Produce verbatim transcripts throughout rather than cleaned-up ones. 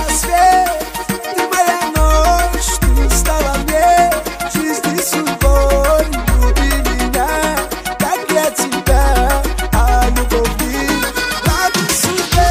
свет, ты моя ночь, ты стала мне жизнью судьбой. Люби меня, как я тебя, а любовь радость судьбе.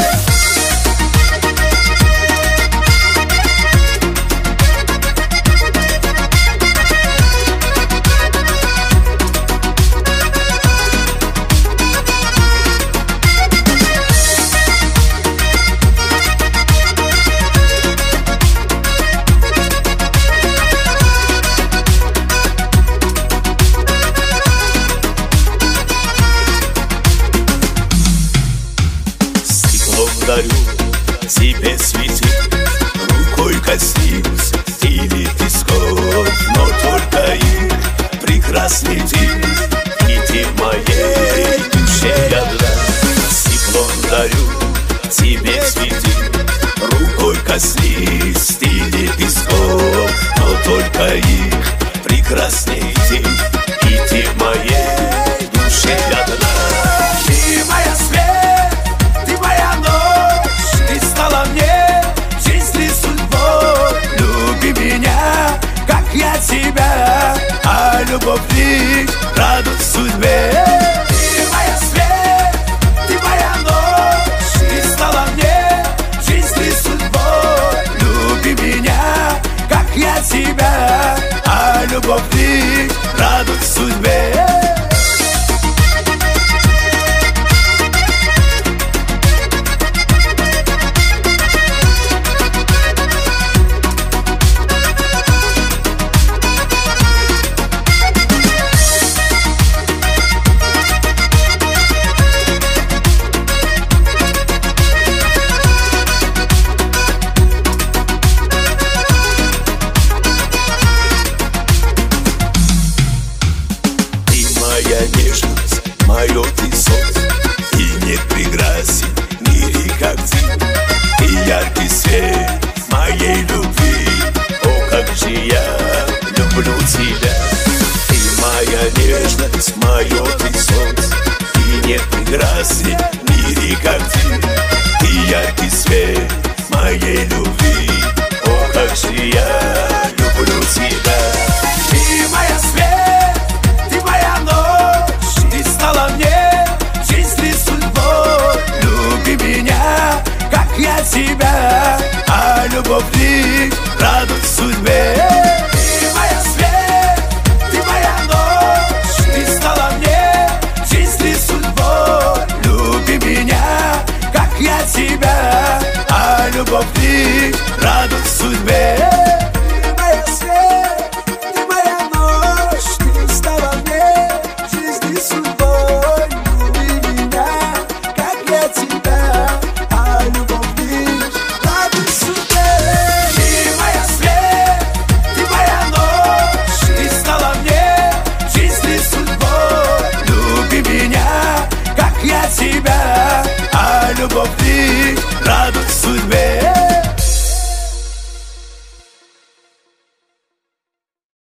Дарю тебе цветы, рукой коснись или песков, но только их прекрасный ты, и ты в моей душе одна. Теплом дарю тебе цветы, рукой коснись или песков, но только их прекрасный ты, и ты в моей душе одна. Ты моя свет, ты моя ночь, ты стала мне жизнью судьбой. Люби меня, как я тебя, а любовь лишь радость судьбе. Ты моя свет, ты моя ночь, ты стала мне жизнью судьбой. Люби меня, как я тебя, а любовь лишь радость судьбе. Моя нежность, мое ты солнце, и нет прекрасен в мире, как ты. И яркий свет моей любви, о, как же я люблю тебя. Ты моя нежность, мое ты солнце, и нет прекрасен в мире, как ты. И яркий свет моей любви, о, как же я люблю тебя. Ты моя свет, ты моя ночь, ты стала мне жизнью судьбой. Люби меня, как я тебя, а любовь лишь радость судьбе. Ты моя свет, ты моя ночь, ты стала мне жизнью судьбой. Люби меня, как я тебя, а любовь лишь радость судьбе. Тебя, а любовь лишь радость судьбе.